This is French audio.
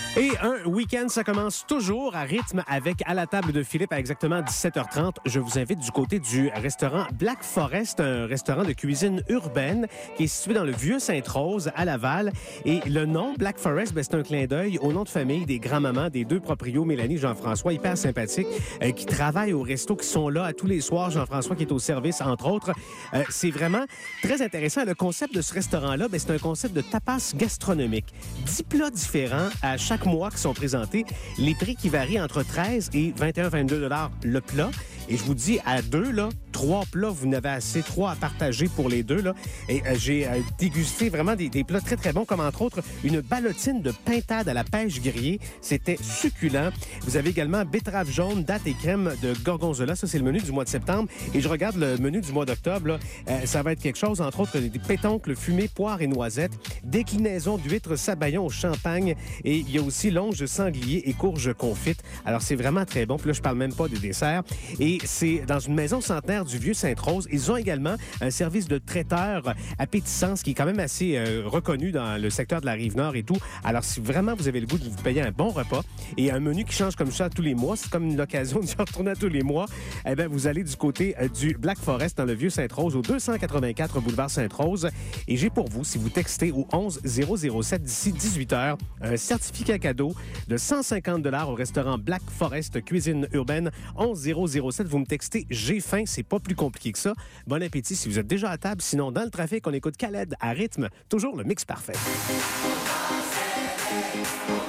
Et un week-end, ça commence toujours à rythme avec À la table de Philippe à exactement 17h30. Je vous invite du côté du restaurant Black Forest, un restaurant de cuisine urbaine qui est situé dans le Vieux-Sainte-Rose à Laval. Et le nom Black Forest, c'est un clin d'œil au nom de famille des grands-mamans des deux proprios, Mélanie et Jean-François, hyper sympathiques, qui travaillent au resto, qui sont là à tous les soirs. Jean-François qui est au service, entre autres. C'est vraiment très intéressant. Le concept de ce restaurant-là, c'est un concept de tapas gastronomique. 10 plats différents à chaque mois qui sont présentés. Les prix qui varient entre 13 et 21-22 $ le plat. Et je vous dis, à deux, là, 3 plats, vous n'avez assez, 3 à partager pour les deux, là. Et j'ai dégusté vraiment des plats très, très bons, comme entre autres une ballotine de pintade à la pêche grillée. C'était succulent. Vous avez également betterave jaune, dattes et crème de gorgonzola. Ça, c'est le menu du mois de septembre. Et je regarde le menu du mois d'octobre, là. Ça va être quelque chose, entre autres, des pétoncles fumés, poires et noisettes, déclinaison d'huîtres sabayon au champagne. Et il y a aussi longe de sanglier et courge confite. Alors, c'est vraiment très bon. Puis là, je parle même pas des desserts. Et c'est dans une maison centenaire du Vieux-Sainte-Rose. Ils ont également un service de traiteur appétissance qui est quand même assez reconnu dans le secteur de la Rive-Nord et tout. Alors, si vraiment vous avez le goût de vous payer un bon repas et un menu qui change comme ça tous les mois, c'est comme l'occasion de se retourner à tous les mois, eh bien, vous allez du côté du Black Forest dans le Vieux-Sainte-Rose au 284 boulevard Sainte-Rose. Et j'ai pour vous, si vous textez au 11007 d'ici 18h, un certificat cadeau de 150 $ au restaurant Black Forest Cuisine Urbaine 11007. Vous me textez « J'ai faim », c'est pas plus compliqué que ça. Bon appétit si vous êtes déjà à table. Sinon, dans le trafic, on écoute Khaled à rythme. Toujours le mix parfait.